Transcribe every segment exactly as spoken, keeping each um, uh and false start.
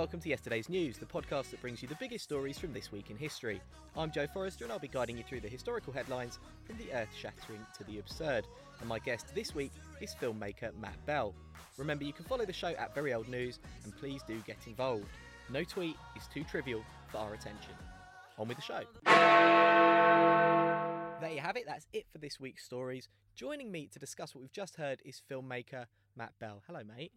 welcome to Yesterday's News, the podcast that brings you the biggest stories from this week in history. I'm Joe Forrester and I'll be guiding you through the historical headlines from the earth-shattering to the absurd. And my guest this week is filmmaker Matt Bell. Remember, you can follow the show at Very Old News, and please do get involved. No tweet is too trivial for our attention. On with the show. There you have it, that's it for this week's stories. Joining me to discuss what we've just heard is filmmaker Matt Bell. Hello, mate.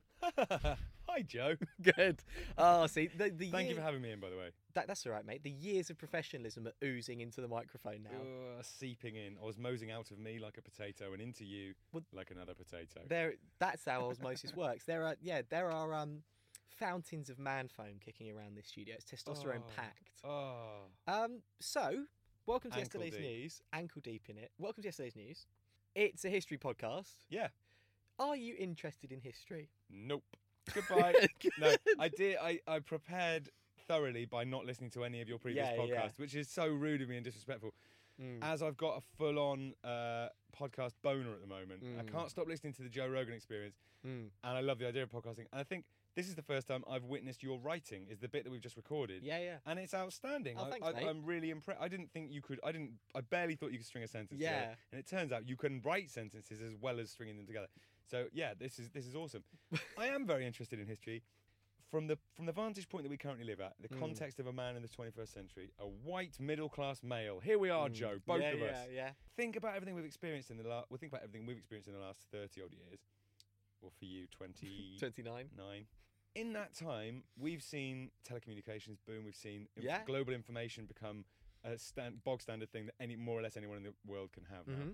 Hi, Joe. Good. Oh, see, the, the Thank year... you for having me in, by the way. That, that's all right, mate. The years of professionalism are oozing into the microphone now. Uh, seeping in, osmosing out of me like a potato and into you well, like another potato. There, that's how osmosis works. There are, yeah, there are um, fountains of man foam kicking around this studio. It's testosterone oh, packed. Oh. Um. So, welcome to Ankle Yesterday's deep. News. Ankle deep in it. Welcome to Yesterday's News. It's a history podcast. Yeah. Are you interested in history? Nope. Goodbye. No, I did. I, I prepared thoroughly by not listening to any of your previous Yeah, podcasts, yeah. which is so rude of me and disrespectful. Mm. As I've got a full-on uh, podcast boner at the moment, I Mm. can't stop listening to the Joe Rogan Experience, Mm. and I love the idea of podcasting. And I think this is the first time I've witnessed your writing. Is the bit that we've just recorded. Yeah, yeah. And it's outstanding. Oh, I, thanks, I, mate. I'm really impressed. I didn't think you could. I didn't. I barely thought you could string a sentence Yeah. together. And it turns out you can write sentences as well as stringing them together. So yeah, this is this is awesome. I am very interested in history, from the from the vantage point that we currently live at, the Mm. context of a man in the twenty-first century, a white middle class male. Here we are, Mm. Joe, both yeah, of yeah, us. Yeah, Think about everything we've experienced in the last. Well, think about everything we've experienced in the last thirty odd years. Or for you, twenty twenty-nine. nine. In that time, we've seen telecommunications boom. We've seen inf- Yeah. global information become a stand, bog standard thing that any more or less anyone in the world can have now. Mhm.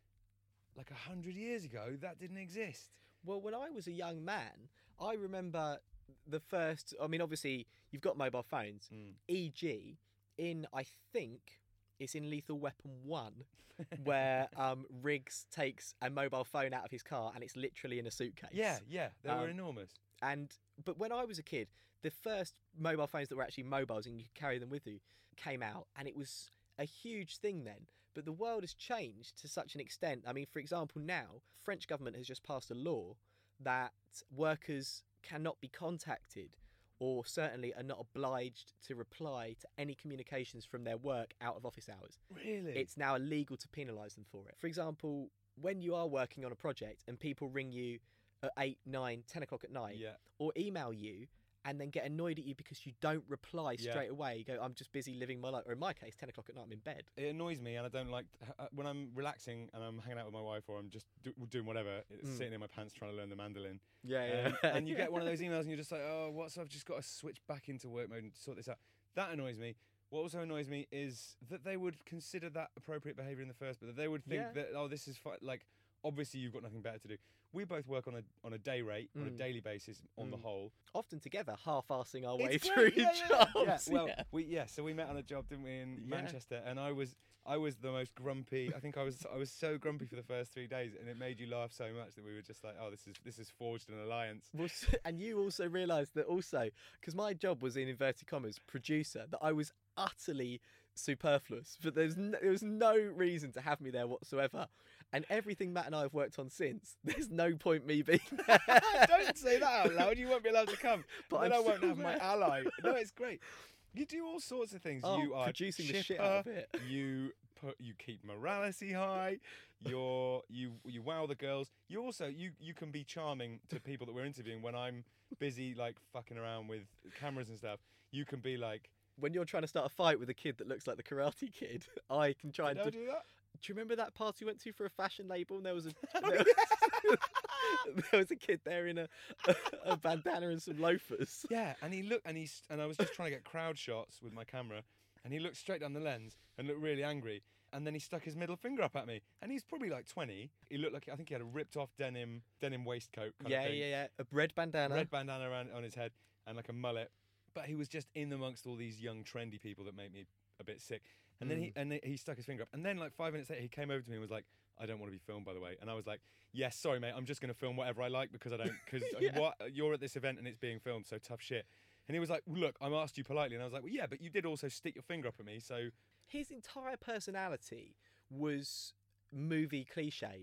Like a hundred years ago, that didn't exist. Well, when I was a young man, I remember the first. I mean, obviously, you've got mobile phones. Mm. for example, in I think it's in Lethal Weapon One, where um, Riggs takes a mobile phone out of his car and it's literally in a suitcase. Yeah, yeah, they were Um, enormous. And but when I was a kid, the first mobile phones that were actually mobiles and you could carry them with you came out, and it was a huge thing then. But the world has changed to such an extent. I mean, for example, now French government has just passed a law that workers cannot be contacted, or certainly are not obliged to reply to any communications from their work out of office hours. Really? It's now illegal to penalise them for it. For example, when you are working on a project and people ring you at eight, nine, ten o'clock at night, yeah. or email you and then get annoyed at you because you don't reply Yeah. straight away. You go, I'm just busy living my life. Or in my case, ten o'clock at night, I'm in bed. It annoys me, and I don't like uh, when I'm relaxing and I'm hanging out with my wife, or I'm just do, doing whatever, it's Mm. sitting in my pants trying to learn the mandolin. Yeah, Um, and you get one of those emails and you're just like, oh, what's I've just got to switch back into work mode and sort this out. That annoys me. What also annoys me is that they would consider that appropriate behaviour in the first, but that they would think Yeah. that, oh, this is fi-. Like, obviously you've got nothing better to do. We both work on a on a day rate, on a Mm. daily basis, on the Mm. whole. Often together, half-arsing our way It's through great, yeah, yeah. jobs. Yeah, well, yeah. we yeah, so we met on a job, didn't we, in Yeah. Manchester, and I was I was the most grumpy. I think I was I was so grumpy for the first three days, and it made you laugh so much that we were just like, oh, this is this is forged an alliance. Well, s- and you also realised that also, because my job was in inverted commas, producer, that I was utterly superfluous, but there's no, there was no reason to have me there whatsoever. And everything Matt and I have worked on since, there's no point me being there. Don't say that out loud. You won't be allowed to come. But then I'm I won't still have my there. ally. No, it's great. You do all sorts of things. Oh, you are producing the chipper, shit out of it. You put you keep morality high. You're you you wow the girls. You also you you can be charming to people that we're interviewing when I'm busy like fucking around with cameras and stuff. You can be like, When you're trying to start a fight with a kid that looks like the Karate Kid, I can try did and. I do do that? you remember that party you went to for a fashion label and there was a Oh, there, was, there was a kid there in a, a, a bandana and some loafers? Yeah, and he looked, and he's, and I was just trying to get crowd shots with my camera, and he looked straight down the lens and looked really angry, and then he stuck his middle finger up at me, and he's probably like twenty. He looked like I think he had a ripped off denim denim waistcoat. Kind Yeah, of thing. yeah, yeah. A red bandana. Red bandana around on his head and like a mullet, but he was just in amongst all these young trendy people that made me a bit sick. And then he and then he stuck his finger up, and then like five minutes later he came over to me and was like, "I don't want to be filmed, by the way." And I was like, "Yes, sorry, mate. I'm just going to film whatever I like because I don't because Yeah. what you're at this event and it's being filmed, so tough shit." And he was like, "Look, I'm asked you politely," and I was like, "Well, yeah, but you did also stick your finger up at me, so." His entire personality was movie cliches.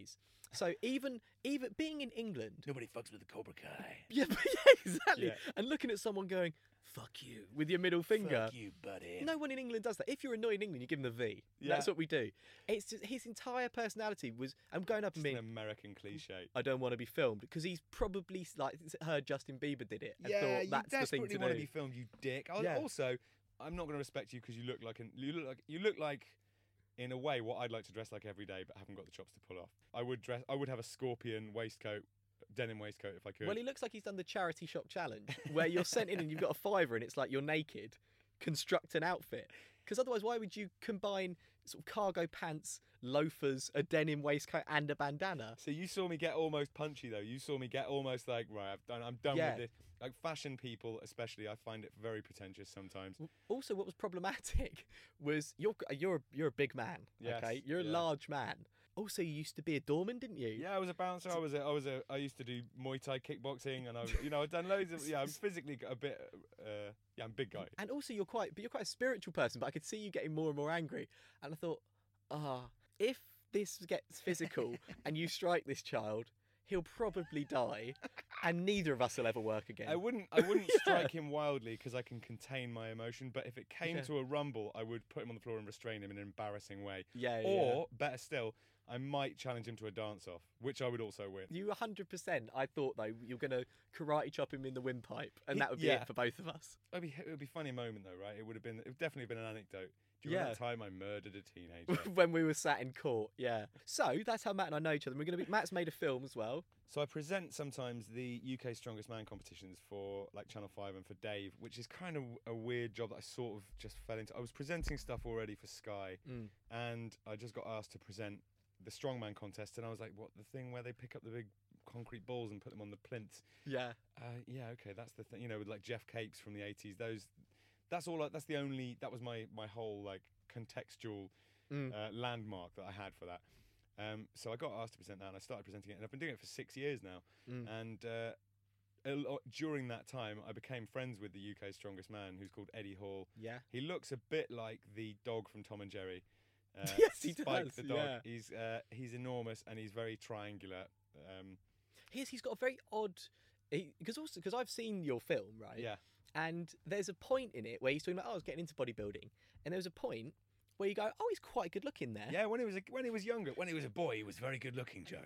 So even even being in England, Nobody fucks with the Cobra Kai. yeah, but yeah, exactly, Yeah. and looking at someone going, "Fuck you" with your middle finger. Fuck you, buddy. No one in England does that. If you're annoyed in England, you give them the V. Yeah. That's what we do. It's just, his entire personality was. I'm going up and Just being. an American cliche. I don't want to be filmed because he's probably like heard Justin Bieber did it and Yeah, thought you that's the thing desperately to want do. to be filmed, you dick. I, Yeah. Also, I'm not going to respect you because you look like an you look like you look like, in a way, what I'd like to dress like every day, but haven't got the chops to pull off. I would dress. I would have a scorpion waistcoat, denim waistcoat if I could. Well, he looks like he's done the charity shop challenge where you're sent in and you've got a fiver and it's like you're naked, construct an outfit. Because otherwise, why would you combine sort of cargo pants, loafers, a denim waistcoat, and a bandana? So you saw me get almost punchy though. You saw me get almost like right. I've done. I'm done Yeah. with this. Like fashion people, especially, I find it very pretentious sometimes. Also, what was problematic was you're you're you're a big man. Yes, Okay, you're a yeah. large man. Also, you used to be a doorman, didn't you? Yeah, I was a bouncer. I was a, I was a, I used to do Muay Thai kickboxing, and I, was, you know, I've done loads of. Yeah, I'm physically a bit. Uh, yeah, I'm a big guy. And also, you're quite, but you're quite a spiritual person. But I could see you getting more and more angry. And I thought, ah, if this gets physical and you strike this child, he'll probably die, and neither of us will ever work again. I wouldn't, I wouldn't Yeah. strike him wildly because I can contain my emotion. But if it came Yeah. to a rumble, I would put him on the floor and restrain him in an embarrassing way. Yeah, Or better still, I might challenge him to a dance-off, which I would also win. You one hundred percent. I thought though you're gonna karate chop him in the windpipe, and He- that would be yeah. it for both of us. It'd be, it would be a funny moment though, right? It would have been, it would definitely been an anecdote. Do you Yeah. remember that time I murdered a teenager? When we were sat in court, yeah. So that's how Matt and I know each other. We're gonna be. Matt's made a film as well. So I present sometimes the U K Strongest Man competitions for like Channel five and for Dave, which is kind of a weird job that I sort of just fell into. I was presenting stuff already for Sky, Mm. and I just got asked to present the Strongman contest, and I was like, what, the thing where they pick up the big concrete balls and put them on the plinths? Yeah. Uh, yeah, okay, that's the thing. You know, with like Jeff Capes from the eighties, those, that's all, I- that's the only, that was my, my whole like contextual Mm. uh, landmark that I had for that. Um, so I got asked to present that, and I started presenting it, and I've been doing it for six years now. Mm. And uh, a lot, during that time, I became friends with the U K's Strongest Man, who's called Eddie Hall. Yeah. He looks a bit like the dog from Tom and Jerry. Uh, Yes, he Spike does, the dog. yeah. He's uh, he's enormous and he's very triangular. Um, He's he's got a very odd. Because also because I've seen your film, right? yeah, And there's a point in it where he's talking about, oh, I was getting into bodybuilding, and there was a point where you go, oh, he's quite good looking there. yeah. When he was a, when he was younger, when he was a boy, he was very good looking, Joe.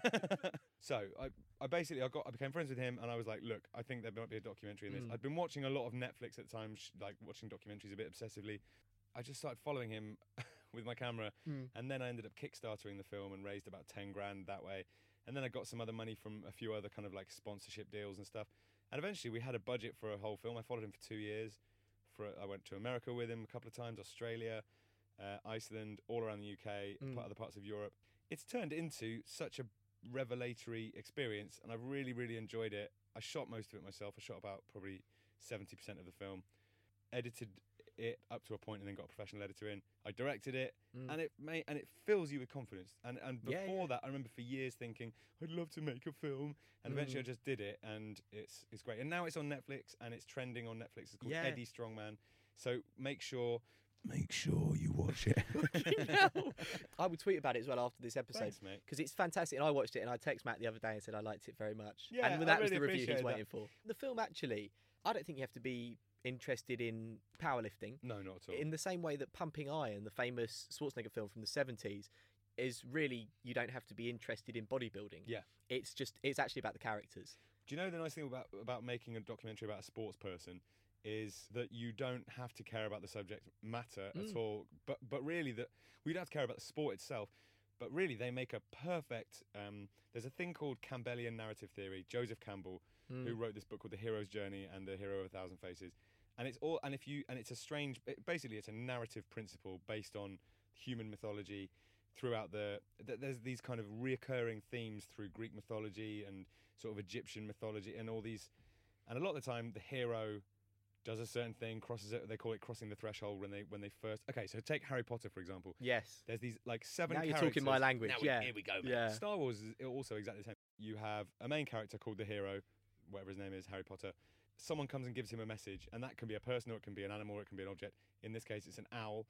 So I, I basically I got I became friends with him, and I was like, look, I think there might be a documentary in this. Mm. I'd been watching a lot of Netflix at the time, sh- like watching documentaries a bit obsessively. I just started following him with my camera, Mm. and then I ended up kickstartering the film and raised about ten grand that way. And then I got some other money from a few other kind of like sponsorship deals and stuff. And eventually we had a budget for a whole film. I followed him for two years. For I went to America with him a couple of times, Australia, uh, Iceland, all around the U K, Mm. part other parts of Europe. It's turned into such a revelatory experience, and I've really, really enjoyed it. I shot most of it myself. I shot about probably seventy percent of the film, edited it up to a point, and then got a professional editor in. I directed it, Mm. and it may, and it fills you with confidence. And and Yeah, before yeah. that, I remember for years thinking I'd love to make a film, and eventually I Mm. just did it, and it's it's great. And now it's on Netflix, and it's trending on Netflix. It's called Yeah. Eddie Strongman. So make sure, make sure you watch it. Fucking hell. I would tweet about it as well after this episode. Thanks, mate. Because it's fantastic, and I watched it, and I texted Matt the other day and said I liked it very much. Yeah, and I that was really the review he was appreciated waiting for. The film actually, I don't think you have to be interested in powerlifting No, not at all. in the same way that Pumping Iron, the famous Schwarzenegger film from the seventies, is really you don't have to be interested in bodybuilding. Yeah. It's just it's actually about the characters. Do you know the nice thing about about making a documentary about a sports person is that you don't have to care about the subject matter at Mm. all, but but really that we don't have to care about the sport itself. But really, they make a perfect. Um, there's a thing called Campbellian narrative theory. Joseph Campbell, Mm. who wrote this book called The Hero's Journey and The Hero of a Thousand Faces, and it's all and if you and it's a strange. It, basically, it's a narrative principle based on human mythology throughout the. Th- there's these kind of reoccurring themes through Greek mythology and sort of Egyptian mythology and all these. And a lot of the time, the hero does a certain thing, crosses it. They call it crossing the threshold when they when they first. Okay, so take Harry Potter for example. Yes. There's these like seven. Now you're characters. talking my language. Now we- yeah. here we go. Mate. Yeah. Star Wars is also exactly the same. You have a main character called the hero, whatever his name is, Harry Potter. Someone comes and gives him a message, and that can be a person, or it can be an animal, or it can be an object. In this case, it's an owl.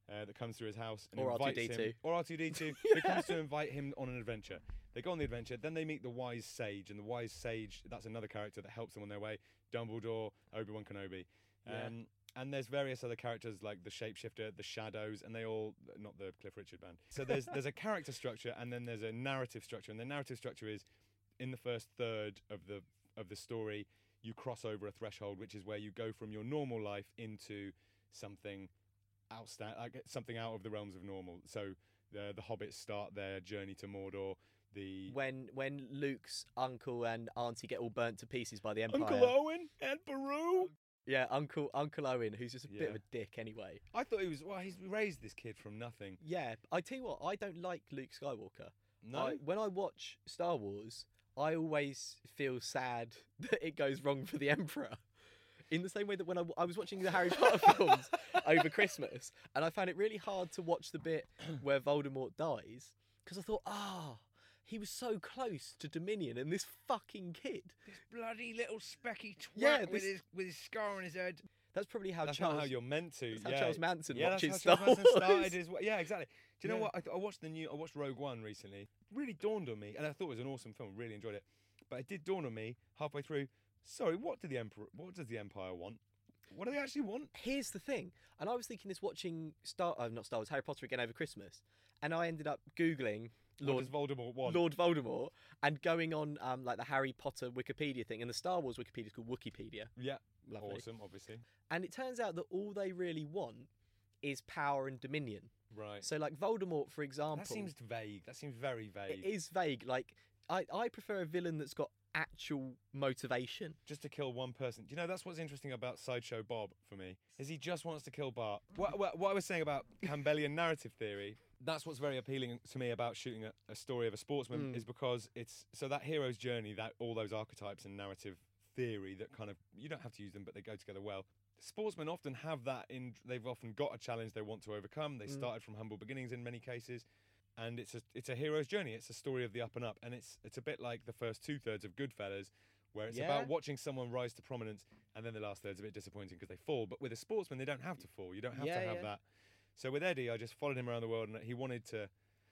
uh, that comes through his house and Or invites R two D two. him, or R two D two, who comes to invite him on an adventure. They go on the adventure, then they meet the wise sage, and the wise sage, that's another character that helps them on their way. Dumbledore, Obi-Wan Kenobi. Um, Yeah. And there's various other characters like the Shapeshifter, the Shadows, and they all, not the Cliff Richard band. So there's there's a character structure, and then there's a narrative structure. And the narrative structure is, in the first third of the of the story, you cross over a threshold, which is where you go from your normal life into something outstand, like something out of the realms of normal. So the the hobbits start their journey to Mordor. The When when Luke's uncle and auntie get all burnt to pieces by the Empire. Uncle Owen and Baru. Yeah, Uncle Uncle Owen, who's just a bit Yeah. of a dick anyway. I thought he was. Well, he's raised this kid from nothing. Yeah, I tell you what, I don't like Luke Skywalker. No. I, when I watch Star Wars, I always feel sad that it goes wrong for the Emperor. In the same way that when I, I was watching the Harry Potter films over Christmas, and I found it really hard to watch the bit where Voldemort dies, because I thought, ah, he was so close to Dominion, and this fucking kid. This bloody little specky twat Yeah, with this- his with his scar on his head. That's probably how That's Charles. not how you're meant to. that's how yeah. Charles Manson yeah, watches that's how Star Charles Manson Wars. started his. Yeah, exactly. Do you know Yeah. what? I, th- I watched the new. I watched Rogue One recently. Really dawned on me, and I thought it was an awesome film. Really enjoyed it. But it did dawn on me halfway through. Sorry, what did the Emperor? What does the Empire want? What do they actually want? Here's the thing, and I was thinking this watching Star, uh, not Star Wars, Harry Potter again over Christmas, and I ended up googling What Lord does Voldemort want? Lord Voldemort and going on um, like the Harry Potter Wikipedia thing, and the Star Wars Wikipedia is called Wikipedia. Yeah, Lovely. awesome. Obviously, And it turns out that all they really want is power and dominion. right. So, like Voldemort, for example, That seems vague. That seems very vague. it is vague. Like, I, I prefer a villain that's got actual motivation. Just to kill one person. Do you know that's what's interesting about Sideshow Bob for me? Is he just wants to kill Bart. What, what, what I was saying about Campbellian narrative theory, that's what's very appealing to me about shooting a, a story of a sportsman Mm. is because it's so that hero's journey, that all those archetypes and narrative theory that kind of you don't have to use them, but they go together well. Sportsmen often have that in. They've often got a challenge they want to overcome. They Mm. started from humble beginnings in many cases. And it's a it's a hero's journey. It's a story of the up and up, and it's it's a bit like the first two thirds of Goodfellas, where it's Yeah. about watching someone rise to prominence, and then the last third's a bit disappointing because they fall. But with a sportsman, they don't have to fall. You don't have Yeah, to have yeah. that. So with Eddie, I just followed him around the world, and he wanted to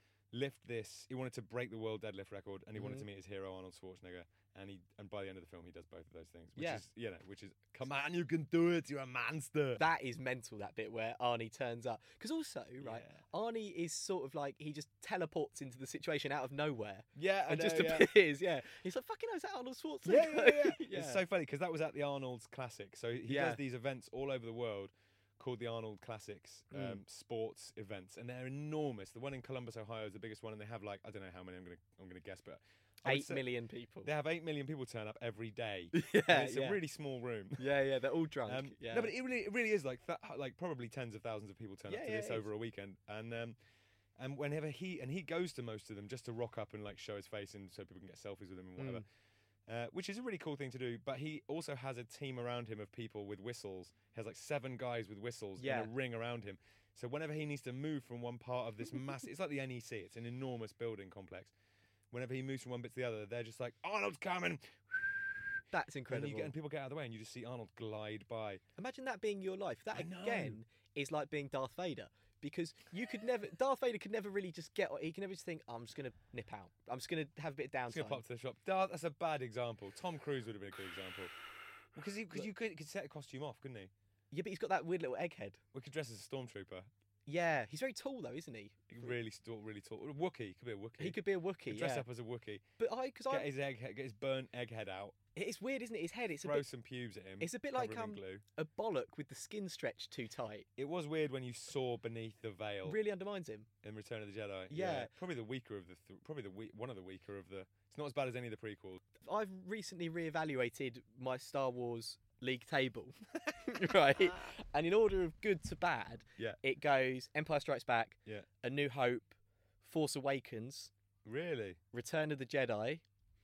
lift this. He wanted to break the world deadlift record, and he wanted Mhm. to meet his hero Arnold Schwarzenegger. And he and by the end of the film, he does both of those things. Which Yeah. is you know, which is come on, you can do it. You're a monster. That is mental, that bit where Arnie turns up. Because also, right, Yeah. Arnie is sort of like, he just teleports into the situation out of nowhere. Yeah, I And just know, yeah. appears, yeah. He's like, fucking hell, is that Arnold Schwarzenegger? Yeah, yeah, yeah. Yeah. It's so funny because that was at the Arnold's Classic. So he Yeah. does these events all over the world called the Arnold Classics um, Mm. sports events, and they're enormous. The one in Columbus, Ohio, is the biggest one, and they have like I don't know how many. I'm gonna I'm gonna guess, but I would Eight say million people. They have eight million people turn up every day. yeah, And it's yeah. a really small room. yeah, yeah, they're all drunk. Um, yeah. No, but it really, it really is like that. Like probably tens of thousands of people turn Yeah, up to yeah, this it over a weekend, and um, and whenever he and he goes to most of them just to rock up and like show his face and so people can get selfies with him and whatever. Mm. Uh, which is a really cool thing to do, but he also has a team around him of people with whistles. He has like seven guys with whistles Yeah. in a ring around him. So whenever he needs to move from one part of this massive, it's like the N E C. It's an enormous building complex. Whenever he moves from one bit to the other, they're just like Arnold's coming. That's And, incredible. you get, and people get out of the way, and you just see Arnold glide by. Imagine that being your life. That I know. again is like being Darth Vader. Because you could never, Darth Vader could never really just get, he can never just think, I'm just going to nip out. I'm just going to have a bit of Just gonna downtime. pop to the shop. Dar- That's a bad example. Tom Cruise would have been a good example. Because he, cause you could, could set a costume off, couldn't he? Yeah, but he's got that weird little egghead. We could dress as a stormtrooper. Yeah, he's very tall though, isn't he? He could really, st- really tall. A Wookiee. Could be a Wookiee. He could be a Wookiee, Could dress yeah. up as a Wookiee. But I, because Get I, his egg, get his burnt egg head out. it's weird, isn't it? His head, it's a Throw bit, some pubes at him. it's a bit cover like him in um, glue. a bollock with the skin stretched too tight. It was weird when you saw beneath the veil Really undermines him. in Return of the Jedi. Yeah. probably the weaker of the, th- probably the we- one of the weaker of the. It's not as bad as any of the prequels. I've recently reevaluated my Star Wars league table, right? And in order of good to bad, Yeah. it goes Empire Strikes Back, Yeah. A New Hope, Force Awakens, Really? Return of the Jedi,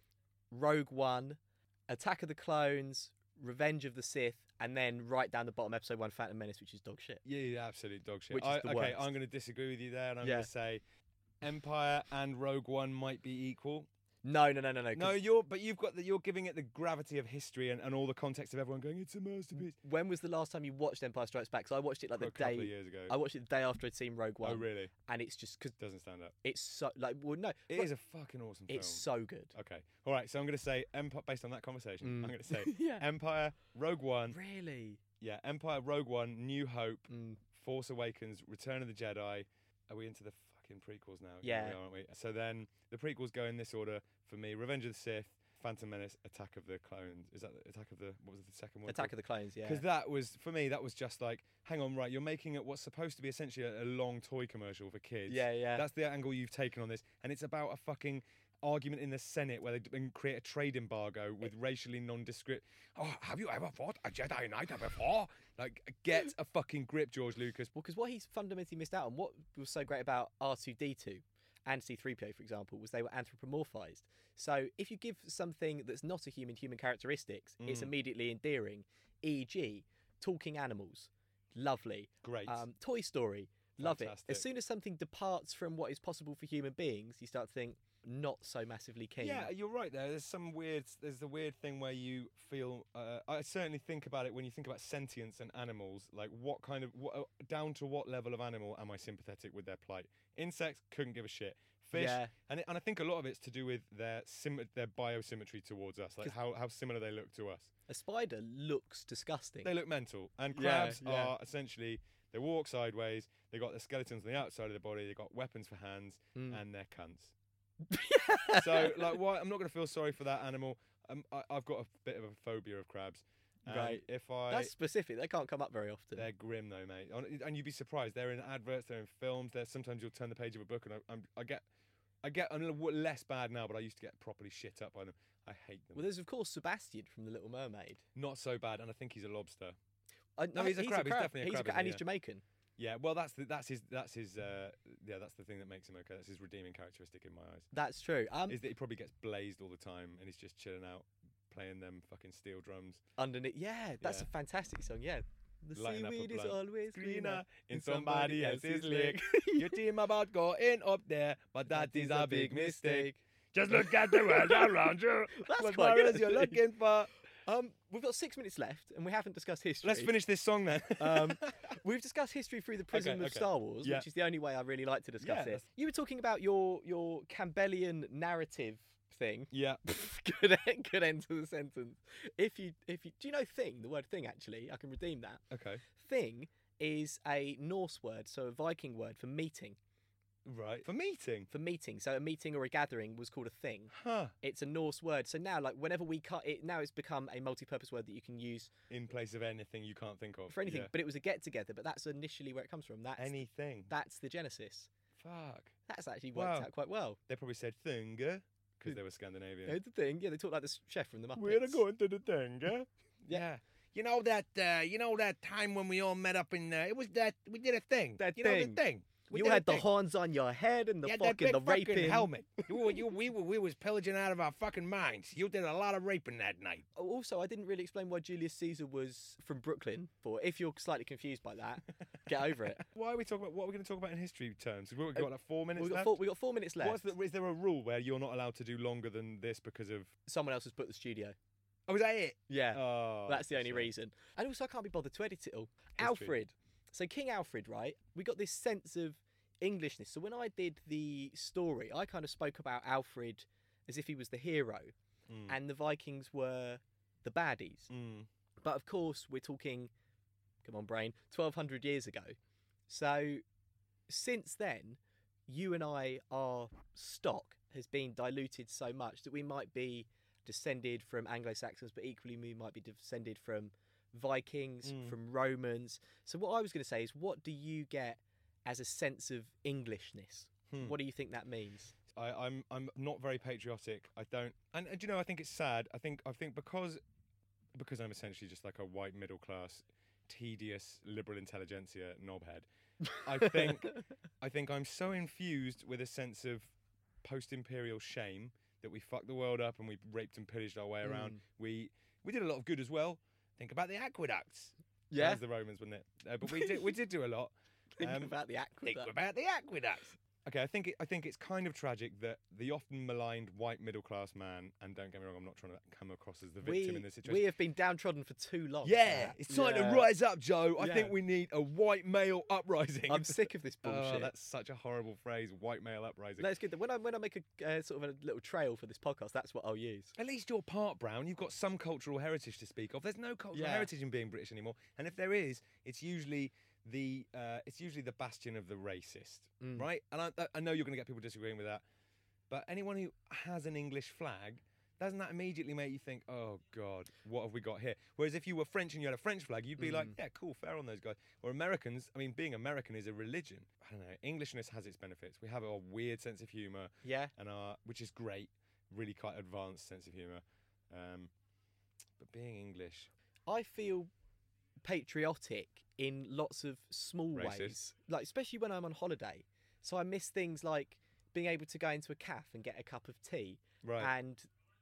Rogue One, Attack of the Clones, Revenge of the Sith, and then right down the bottom, Episode One, Phantom Menace, which is dog shit. Yeah, yeah, absolute dog shit. Which is I, the okay, worst. I'm going to disagree with you there, and I'm Yeah. going to say Empire and Rogue One might be equal. No, no, no, no, no. 'cause No, you're but you've got the, you're giving it the gravity of history and, and all the context of everyone going, it's a masterpiece. When was the last time you watched Empire Strikes Back? So I watched it like For the a couple day. of years ago. I watched it the day after I'd seen Rogue One. Oh really? And it's just because Doesn't stand up. it's so like well no, It well, is a fucking awesome film. it's so good. Okay. All right. So I'm going to say Empire based on that conversation. Mm. I'm going to say Yeah. Empire, Rogue One. Really? Yeah, Empire, Rogue One, New Hope, Mm. Force Awakens, Return of the Jedi. Are we into the fucking prequels now? Yeah. we are, aren't we? So then the prequels go in this order for me: Revenge of the Sith, Phantom Menace, Attack of the Clones. Is that the Attack of the? What was the second one? Attack of the Clones. Yeah. Because that was for me. That was just like, hang on, right? You're making it what's supposed to be essentially a, a long toy commercial for kids. Yeah, yeah. That's the angle you've taken on this, and it's about a fucking argument in the Senate where they d- and create a trade embargo with racially nondescript. Oh, have you ever fought a Jedi Knight before? Like, get a fucking grip, George Lucas. Well, because what he's fundamentally missed out on, what was so great about R two D two and C three P O, for example, was they were anthropomorphized. So if you give something that's not a human human characteristics, it's Mm. immediately endearing. for example, talking animals, lovely. Great. Um, Toy Story, love it. Fantastic. As soon as something departs from what is possible for human beings, you start to think not so massively keen. Yeah, you're right there. There's some weird, there's the weird thing where you feel, uh, I certainly think about it when you think about sentience and animals, like what kind of, what, uh, down to what level of animal am I sympathetic with their plight? Insects, couldn't give a shit. Fish, Yeah. and, it, and I think a lot of it's to do with their sim- their biosymmetry towards us, like 'Cause- how, how similar they look to us. A spider looks disgusting. They look mental. And Yeah, crabs yeah. are essentially, they walk sideways, they got their skeletons on the outside of their body, they got weapons for hands, Mm. and they're cunts. So, like, why? I'm not going to feel sorry for that animal. Um, I, I've got a bit of a phobia of crabs. And Right. If I, That's specific. They can't come up very often. they're grim though, mate. Hon- And you'd be surprised. They're in adverts. They're in films. They're sometimes you'll turn the page of a book, and I, I'm, I get, I get a little less bad now, but I used to get properly shit up by them. I hate them. Well, there's of course Sebastian from The Little Mermaid. Not so bad, and I think he's a lobster. Uh, No, he's a crab, he's definitely a crab, isn't and he? he's Jamaican. Yeah, well, that's the, that's his that's his uh, yeah, that's the thing that makes him okay. That's his redeeming characteristic in my eyes. That's true. Um, Is that he probably gets blazed all the time, and he's just chilling out, playing them fucking steel drums. underneath, yeah, that's Yeah. a fantastic song. Yeah, the Lighting up a seaweed is blunt. always greener in somebody else's lake. You dream about going up there, but that is a big mistake. Just look at the world around you. That's What quite flowers good, you're actually. looking for. Um, we've got six minutes left, and we haven't discussed history. Let's finish this song then. Um, we've discussed history through the prism Okay, of okay. Star Wars, Yeah. which is the only way I really like to discuss Yeah, it. that's- You were talking about your your Campbellian narrative thing. Yeah. good, e- good end to the sentence. If you if you do you know thing, the word thing actually, I can redeem that. Okay. Thing is a Norse word, so a Viking word for meeting. Right. For meeting. For meeting, so a meeting or a gathering was called a thing. Huh. It's a Norse word. So now, like whenever we cut it, now it's become a multi-purpose word that you can use In place of anything you can't think of. for anything. Yeah. But it was a get-together. But that's initially where it comes from. That's Anything. that's the genesis. Fuck. That's actually worked Wow. out quite well. They probably said thunga because they were Scandinavian. Yeah, the thing. Yeah, they talk like the s- chef from the Muppets. We're going to the thunga. Yeah. You know that. Uh, you know that time when we all met up in. Uh, it was that we did a thing. That you know thing. the thing. We You did a had the thing. horns on your head and the You had that fucking big the fucking raping helmet. you, were- you, we were we was pillaging out of our fucking minds. You did a lot of raping that night. Oh, also, I didn't really explain why Julius Caesar was from Brooklyn. For if you're slightly confused by that, get over it. Why are we talking about what are we going to talk about in history terms? We've got like four minutes We've got left. four, we got four minutes left. What's the, is there a rule where you're not allowed to do longer than this because of? Someone else has put the studio. Oh, is that it? Yeah, Oh, that's the only shame. reason. And also, I can't be bothered to edit it all. History. Alfred. So King Alfred, right? We got this sense of Englishness. So when I did the story, I kind of spoke about Alfred as if he was the hero, Mm. and the Vikings were the baddies. Mm. But of course, we're talking, come on, brain, twelve hundred years ago. So since then, you and I, our stock has been diluted so much that we might be descended from Anglo-Saxons, but equally we might be descended from Vikings, Mm. from Romans. So what I was going to say is, what do you get as a sense of Englishness? Hmm. What do you think that means? I, I'm I'm not very patriotic. I don't, and, and you know, I think it's sad. I think I think because because I'm essentially just like a white middle class, tedious liberal intelligentsia knobhead. I think I think I'm so infused with a sense of post-imperial shame that we fucked the world up and we raped and pillaged our way around. Mm. We we did a lot of good as well. Think about the aqueducts. That Yeah, was the Romans, wasn't it? Uh, but we did we did do a lot. think um, about the Think aqueduct. about the aqueducts. Okay, I think it, I think it's kind of tragic that the often maligned white middle class man, and don't get me wrong, I'm not trying to come across as the victim We, in this situation. we have been downtrodden for too long. Yeah, Matt. it's time Yeah. to rise up, Joe. I Yeah. think we need a white male uprising. I'm sick of this bullshit. Oh, that's such a horrible phrase, white male uprising. No, it's good that when I when I make a uh, sort of a little trail for this podcast, that's what I'll use. At least you're part brown. You've got some cultural heritage to speak of. There's no cultural Yeah. heritage in being British anymore. And if there is, it's usually the uh, it's usually the bastion of the racist, Mm. right? And I, I know you're going to get people disagreeing with that, but anyone who has an English flag, doesn't that immediately make you think, oh God, what have we got here? Whereas if you were French and you had a French flag, you'd be like, Mm. yeah, cool, fair on those guys. Or Americans, I mean, being American is a religion. I don't know. Englishness has its benefits. We have a weird sense of humour, Yeah. and our, which is great, really quite advanced sense of humour. Um, but being English, I feel patriotic in lots of small Racist. ways, like especially when I'm on holiday. So I miss things like being able to go into a cafe and get a cup of tea right? and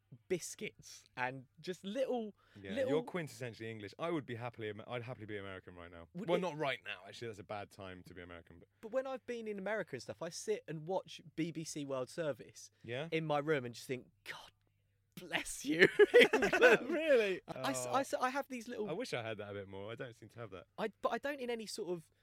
biscuits and just little. yeah, little- you're quintessentially English. I would be happily, Am- I'd happily be American right now. Would well, it- not right now. Actually, that's a bad time to be American. But But when I've been in America and stuff, I sit and watch B B C World Service yeah, in my room and just think, God bless you, England. really. I, I s- Oh, I s- I have these little I wish I had that a bit more. I don't seem to have that. I but I don't in any sort of,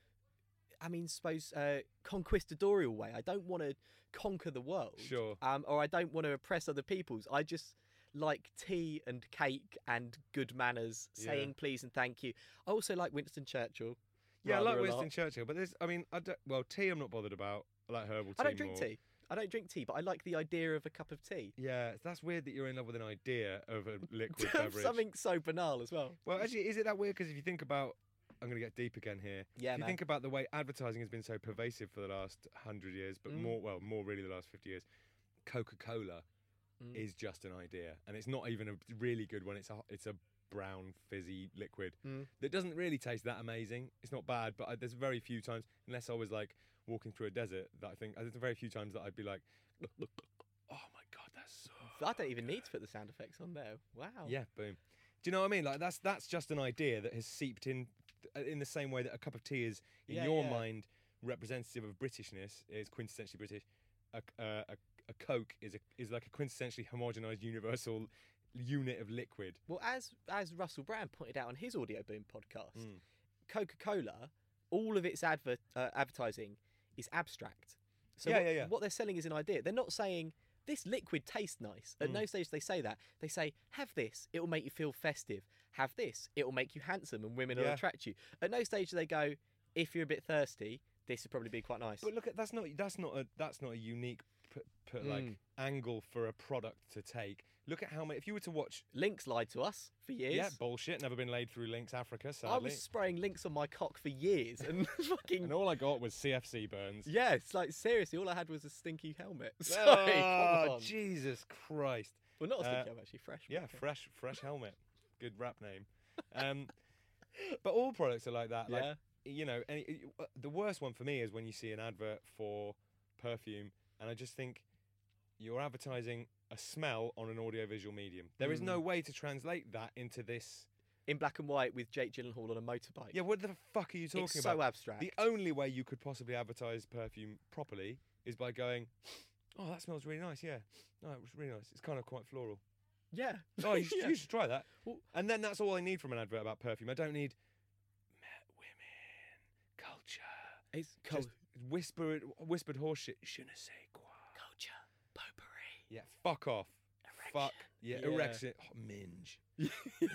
I mean, suppose uh, conquistadorial way. I don't want to conquer the world, Sure. um, or I don't want to oppress other peoples. I just like tea and cake and good manners, Yeah. saying please and thank you. I also like Winston Churchill. Yeah, I rather like a Winston lot. Churchill, but there's, I mean, I don't, well, tea I'm not bothered about. I like herbal tea I don't drink more. tea. I don't drink tea, but I like the idea of a cup of tea. Yeah, that's weird that you're in love with an idea of a liquid beverage. Something so banal as well. Well, actually, is it that weird? Because if you think about, I'm going to get deep again here. Yeah, if you man. think about the way advertising has been so pervasive for the last hundred years, but Mm. more, well, more really the last fifty years, Coca-Cola Mm. is just an idea, and it's not even a really good one. It's a, it's a brown fizzy liquid Mm. that doesn't really taste that amazing. It's not bad, but I, there's very few times, unless I was like walking through a desert, that I think there's very few times that I'd be like, look, look, look, oh my God, that's so. I don't even need to put the sound effects on there. Wow. Yeah, boom. Do you know what I mean? Like that's that's just an idea that has seeped in, in the same way that a cup of tea is in Yeah, your yeah. mind representative of Britishness, is quintessentially British. A, a, a, a Coke is a, is like a quintessentially homogenized universal unit of liquid. Well, as as Russell Brand pointed out on his Audio Boom podcast, Mm. Coca-Cola, all of its adver- uh, advertising is abstract. So Yeah, what, yeah, yeah. what they're selling is an idea. They're not saying this liquid tastes nice. At Mm. no stage do they say that. They say, have this, it will make you feel festive. Have this, it will make you handsome and women will Yeah. attract you. At no stage do they go, if you're a bit thirsty, this would probably be quite nice. But look at that's not that's not a that's not a unique p- p- like Mm. angle for a product to take. Look at how many. If you were to watch, Lynx lied to us for years. yeah, bullshit. Never been laid through Lynx Africa, I sadly. was spraying Lynx on my cock for years and fucking And all I got was C F C burns. yeah, it's like seriously, all I had was a stinky helmet. Sorry, Oh, come on. Jesus Christ. Well, not a stinky Uh, helmet, actually, fresh. Yeah, fresh, fresh helmet. Good rap name. Um, but all products are like that. Like, Yeah. you know, any, uh, the worst one for me is when you see an advert for perfume, and I just think you're advertising a smell on an audiovisual medium. There is no Mm. way to translate that into this. In black and white with Jake Gyllenhaal on a motorbike. Yeah, what the fuck are you talking it's about? so abstract. The only way you could possibly advertise perfume properly is by going, "Oh, that smells really nice." Yeah, no, it was really nice. It's kind of quite floral. yeah. Oh, you should, Yeah. you should try that. Well- And then that's all I need from an advert about perfume. I don't need met women, culture, It's just whispered, whispered horse shit. Je ne sais quoi. culture, potpourri. Yeah, fuck off. Fuck. Yeah, Yeah. erection. Oh, minge. yeah. Minge.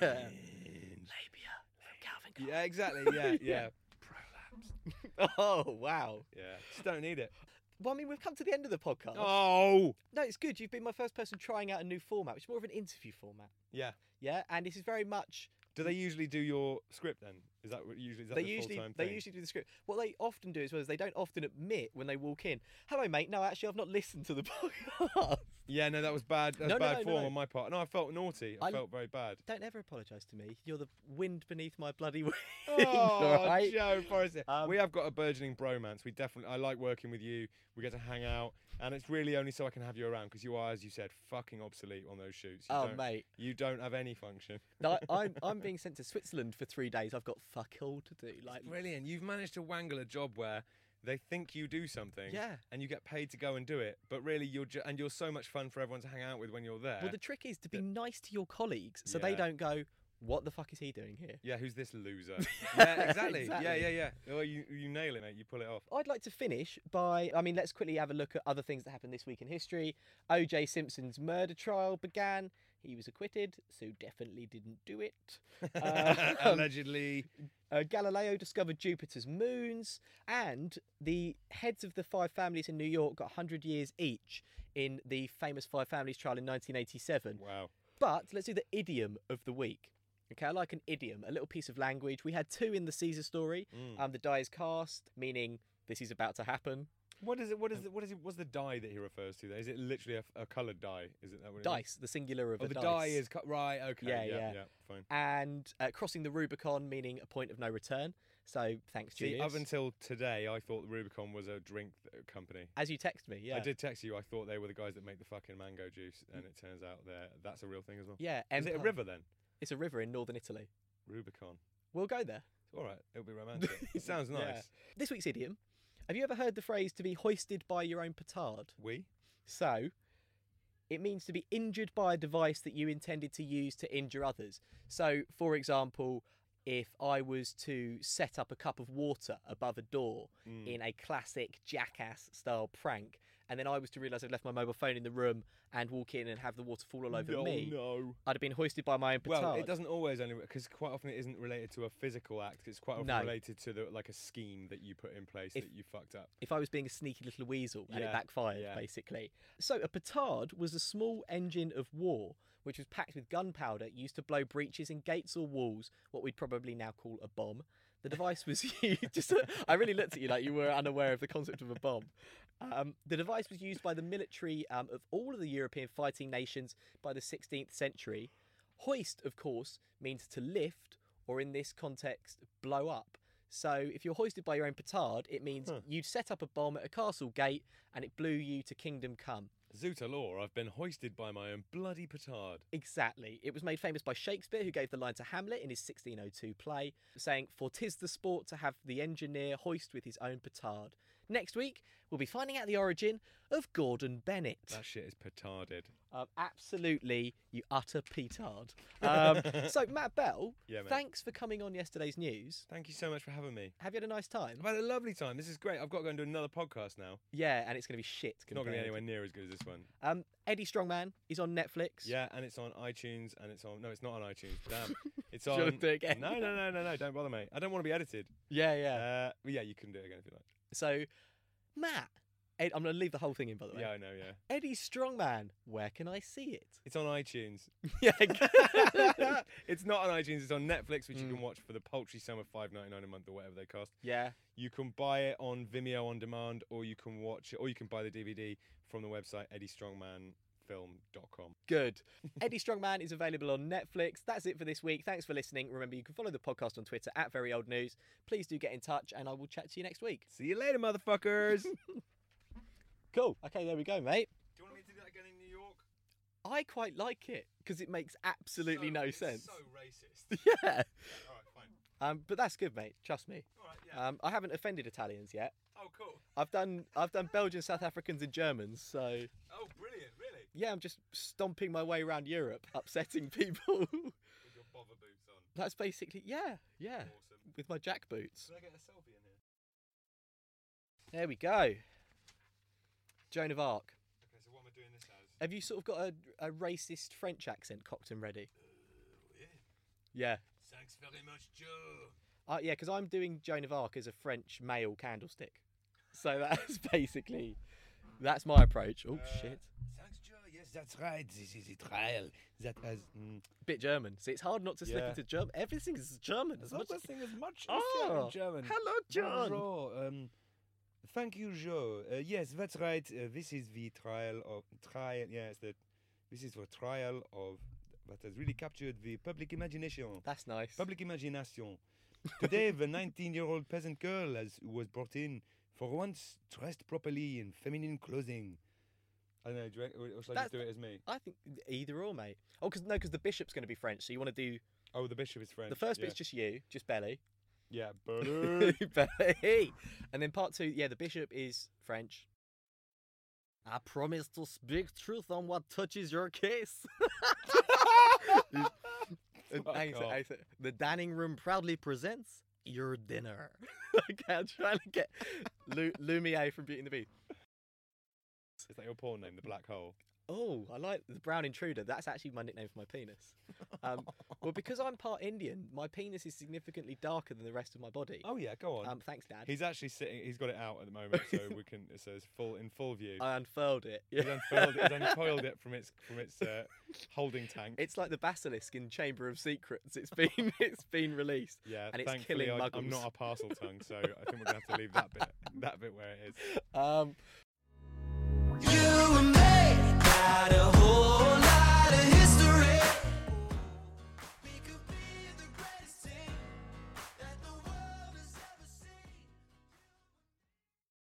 Labia from Calvin Klein. Yeah, exactly. Yeah, yeah. Prolapse. Oh, wow. Yeah, just don't need it. Well, I mean, we've come to the end of the podcast. Oh. No, it's good. You've been my first person trying out a new format, which is more of an interview format. Yeah. Yeah, and this is very much. Do they usually do your script then? Is that what usually? Is that They the usually full-time they thing? usually do the script. What they often do as well is they don't often admit when they walk in. Hello, mate. No, actually, I've not listened to the podcast. Yeah, no, that was bad. That was No, no, bad no, no, form no. on my part. No, I felt naughty. I, I- felt very bad. Don't ever apologise to me. You're the wind beneath my bloody wings. Oh, right? Joe Forrester. Um, we have got a burgeoning bromance. We definitely. I like working with you. We get to hang out, and it's really only so I can have you around because you are, as you said, fucking obsolete on those shoots. You Oh, don't, mate. you don't have any function. No, I, I'm I'm being sent to Switzerland for three days. I've got fuck all to do. Like, Brilliant. You've managed to wangle a job where they think you do something, Yeah. and you get paid to go and do it, but really you're ju- and you're so much fun for everyone to hang out with when you're there. Well, the trick is to be that- nice to your colleagues so they Yeah. don't go, what the fuck is he doing here? Yeah, who's this loser? yeah, exactly. Exactly. Yeah, yeah, yeah. Well, you you nail it, mate. You pull it off. I'd like to finish by, I mean, let's quickly have a look at other things that happened this week in history. O J Simpson's murder trial began. He was acquitted, so definitely didn't do it. Um, Allegedly. Uh, Galileo discovered Jupiter's moons, and the heads of the five families in New York got one hundred years each in the famous Five Families trial in nineteen eighty-seven. Wow. But let's do the idiom of the week. Okay, I like an idiom, a little piece of language. We had two in the Caesar story. Mm. Um, the die is cast, meaning this is about to happen. What is it? What is it? What is it? What's the dye that he refers to? There is it literally a, a coloured dye? Is it that what it is? Dice, the singular of Oh, a the dice. dye is cut right. Okay. Yeah, Yeah, yeah. yeah. Fine. And uh, crossing the Rubicon, meaning a point of no return. So thanks, See, Julius. up until today, I thought the Rubicon was a drink th- company. As you text me, yeah. I did text you. I thought they were the guys that make the fucking mango juice, and it turns out that that's a real thing as well. Yeah. Is it a Empire. river then? It's a river in northern Italy. Rubicon. We'll go there. All right, it'll be romantic. It sounds nice. Yeah. This week's idiom. Have you ever heard the phrase to be hoisted by your own petard? We? So, it means to be injured by a device that you intended to use to injure others. So, for example, if I was to set up a cup of water above a door Mm. in a classic jackass style prank, and then I was to realise I'd left my mobile phone in the room and walk in and have the water fall all over no, me, no. I'd have been hoisted by my own petard. Well, it doesn't always only because quite often it isn't related to a physical act. It's quite often No. related to the like a scheme that you put in place If- that you fucked up. If I was being a sneaky little weasel and it Yeah, backfired, yeah. basically. So a petard was a small engine of war which was packed with gunpowder used to blow breaches in gates or walls, what we'd probably now call a bomb. The device was used. Just, I really looked at you like you were unaware of the concept of a bomb. Um, the device was used by the military um, of all of the European fighting nations by the sixteenth century. Hoist, of course, means to lift, or in this context, blow up. So if you're hoisted by your own petard, it means Huh. you'd set up a bomb at a castle gate and it blew you to kingdom come. Zoota law, I've been hoisted by my own bloody petard. Exactly. It was made famous by Shakespeare, who gave the line to Hamlet in his sixteen oh two play, saying, "For 'tis the sport to have the engineer hoist with his own petard." Next week, we'll be finding out the origin of Gordon Bennett. That shit is petarded. Um, absolutely, you utter petard. Um, so, Matt Bell, Yeah, mate. thanks for coming on yesterday's news. Thank you so much for having me. Have you had a nice time? I've had a lovely time. This is great. I've got to go and do another podcast now. Yeah, and it's going to be shit. It's not going to be compared. anywhere near as good as this one. Um, Eddie Strongman is on Netflix. Yeah, and it's on iTunes, and it's on. No, it's not on iTunes. Damn. It's Do you on. want to do it again? No, no, no, no, no. Don't bother, mate. I don't want to be edited. Yeah, yeah. Uh, but yeah, you can do it again if you like. So, Matt, Ed, I'm going to leave the whole thing in, by the way. Yeah, I know. Yeah, Eddie Strongman, where can I see it? it's on iTunes. Yeah. It's not on iTunes. It's on Netflix, which you Mm. can watch for the paltry sum of five ninety nine a month or whatever they cost. yeah. You can buy it on Vimeo on demand, or you can watch it, or you can buy the D V D from the website eddie strongman film dot com. Good. Eddie Strongman is available on Netflix. That's it for this week. Thanks for listening. Remember, you can follow the podcast on Twitter at Very Old News. Please do get in touch, and I will chat to you next week. See you later, motherfuckers. Do Cool. Okay, there we go, mate. you want me to do that again in New York? I quite like it because it makes absolutely So- no it's sense. So racist. Yeah. All right, fine. Um, but that's good, mate. Trust me. All right, yeah. Um, I haven't offended Italians yet. oh, cool. I've done I've done Belgian, South Africans, and Germans. So Oh, brilliant. Really? yeah, I'm just stomping my way around Europe, upsetting people. With your bother boots on. That's basically yeah, yeah. Awesome. With my jack boots. Can I get a selfie in here? There we go. Joan of Arc. Okay, so what am I doing this as? Have you sort of got a, a racist French accent cocked and ready? yeah. Yeah. Thanks very much, Joe. Uh, yeah, because I'm doing Joan of Arc as a French male candlestick. So that's basically, that's my approach. Oh, Uh, shit. Thanks, Joe. Yes, that's right. This is a trial that has. Mm, Bit German. See, it's hard not to slip Yeah. into German. Everything is German. As much as... thing as much Oh, German. hello, John. Bonjour. Um, thank you, Joe. Uh, yes, that's right. Uh, this is the trial of trial. Yes, the this is the trial of that has really captured the public imagination. That's nice. Public imagination. Today, the nineteen-year-old peasant girl has was brought in for once dressed properly in feminine clothing. I don't know. Do you reckon, or should I That's- just do it as me? I think either or, mate. Oh, because no, because the bishop's going to be French, so you want to do Oh, the bishop is French. the first yeah. bit's just you, just belly. Yeah, buddy. Buddy. And then part two, yeah, the bishop is French. I promise to speak truth on what touches your case. And Fuck I say- off. I say, the dining room proudly presents your dinner. Okay, I'm trying to get Lu- Lumiere from Beauty and the Beast. Is that your porn name, the Black Hole? Oh, I like the brown intruder. That's actually my nickname for my penis. Um, well, because I'm part Indian, my penis is significantly darker than the rest of my body. Oh yeah, go on. Um, thanks, Dad. He's actually sitting. He's got it out at the moment, so we can. It says full in full view. I unfurled it. He's unfurled. He's uncoiled it from its from its uh, holding tank. It's like the basilisk in Chamber of Secrets. It's been it's been released. Yeah, and it's thankfully killing I, muggles. I'm not a parcel tongue, so I think we're gonna have to leave that bit that bit where it is. Um, You were made out of